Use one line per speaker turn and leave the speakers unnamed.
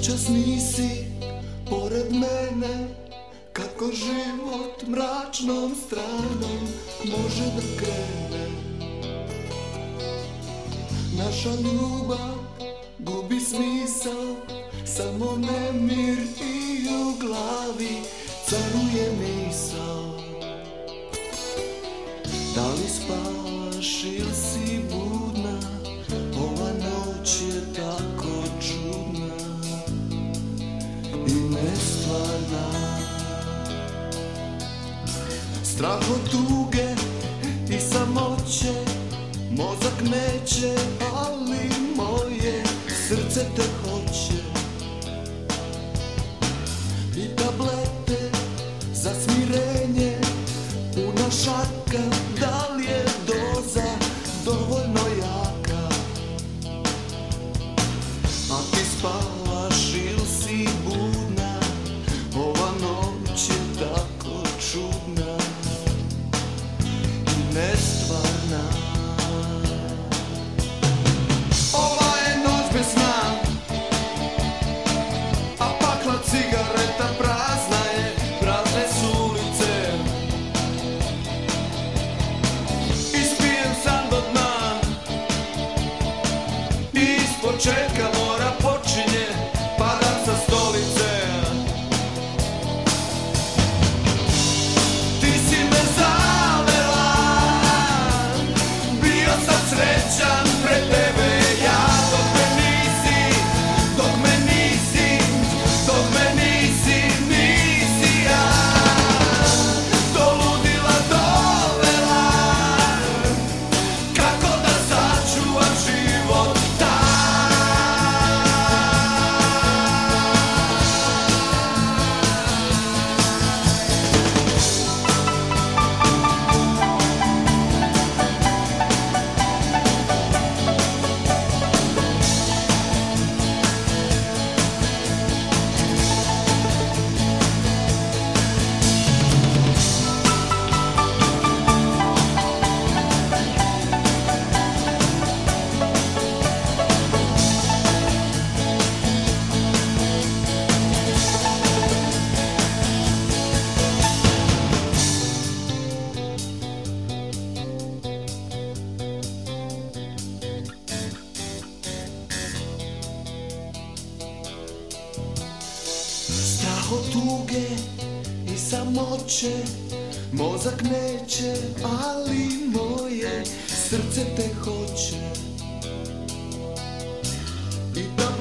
noćas nisi pored mene, kako život mračnom stranom može da krene. Naša ljubav gubi smisao, samo nemir i u glavi caruje misao. Da li spavaš ili si budna, ova noć je tako čudna i nestvarna. Strah od tuge i samoće, mozak neće, ali moje srce te hoće. I tablete za smirenje, puna šaka, da li je doza dovoljno jaka? A ti spavaš ili si budna, ova noć je tako čudna i nestvarna. Ova je noć bez sna, a pakla cigareta prazna je, prazne su ulice. Ispijem san do dna i ispočetka mora počinje, padam sa stolice. Ti si me zavela, bio sam srećan pred tebe ja, dok me nisi, dok me nisi, dok me nisi, nisi ja do ludila dovela. Kako da sačuvam život taj? Strah od tuge i samoće, mozak neće, ali moje srce te hoće. I da